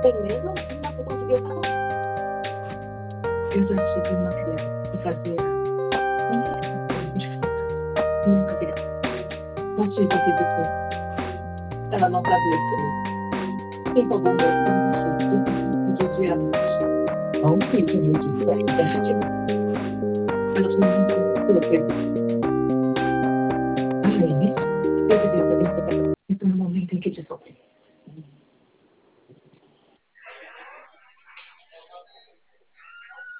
Beleza? Mas você conseguiu fazer. Eu já tive uma criança que fazia nunca vi. Não tive que dizer. Ela não sabia escrever. Quem falou mesmo não sei. Eu consegui diariamente. Não fiz muito diferente. Ela foi muito perfeita.